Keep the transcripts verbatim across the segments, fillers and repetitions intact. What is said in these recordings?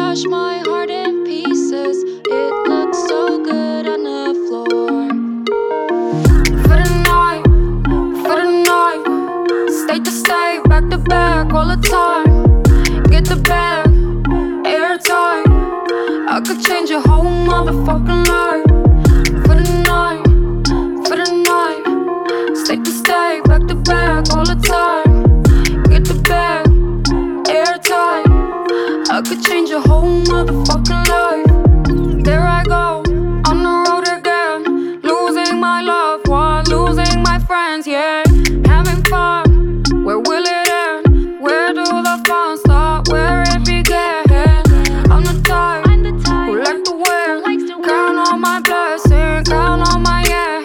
dash my heart in pieces. It looks so good on the floor. For the night, for the night, state to state, back to back all the time. Get the bag, airtight. I could change your whole motherfucking life. For the night, for the night, state to state, back to back all the time. Get the bag, airtight. I could change your whole motherfucking life. There I go, on the road again, losing my loved one, losing my friends, yeah. Having fun, where will it end? Where do the fun start? Where it began? I'm the type who like to win, count on my blessings, count on my hands.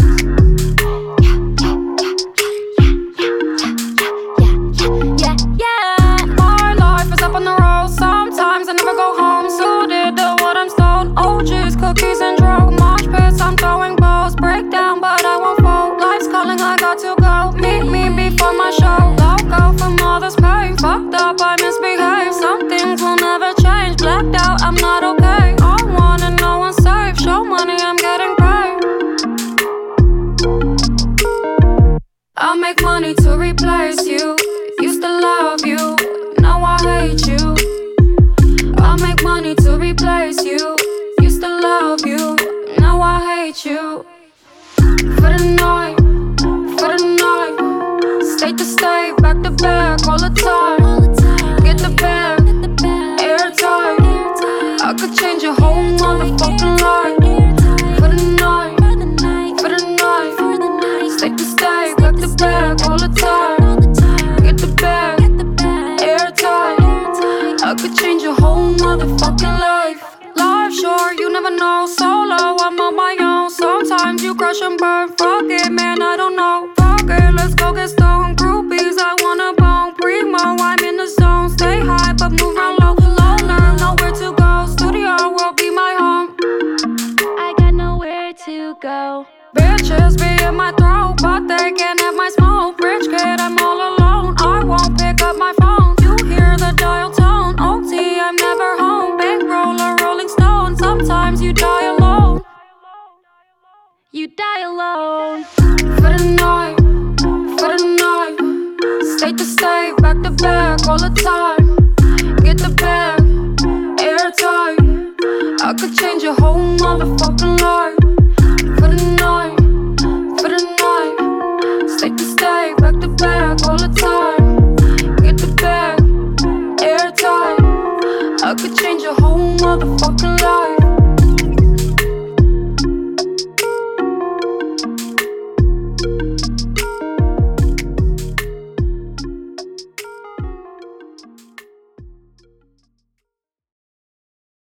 Yeah, yeah, my life is up on the road. Sometimes I never go home, suited to what I'm sold. O Gs, cookies and drugs, mosh pits, I'm throwing balls. Break down, but I won't fold. Life's calling, I got to go. Meet me before my show. Loco from all this pain, fucked up, I misbehave. Some things will never change. Blacked out, I'm not okay. I want and no one's safe. Show money, I'm getting paid. I make money to replace you. Used to love you, now I hate you. I make money to replace you. Used to love you, now I hate you. For the night, for the night, state to state, back to back all the time. Get the bag, airtight. I could change your whole motherfucking life. For the night, for the night, state to state, back to back all the time. Get the bag, airtight. I could change your whole motherfucking life. Life short, you never know. Solo, I'm on my own. Sometimes you crush and burn. Fuck it, man, I don't know. Fuck it, let's go get stoned. Groupies, I wanna bone. Primo, I'm in the zone. Stay high, but move around low. Loner, nowhere to go. Studio will be my home. I got nowhere to go. Bitches be in my throat, but they can't have my smoke. Rich kid, I'm all alone. I won't pick up my phone. You hear the dial tone. O T, I'm never home. Big roller, rolling stone. Sometimes you die alone. You die alone. For the night, for the night, state to state, back to back all the time. Get the bag, airtight. I could change your whole motherfucking life. For the night, for the night, state to state, back to back all the time. Get the bag, airtight. I could change your whole motherfucking life.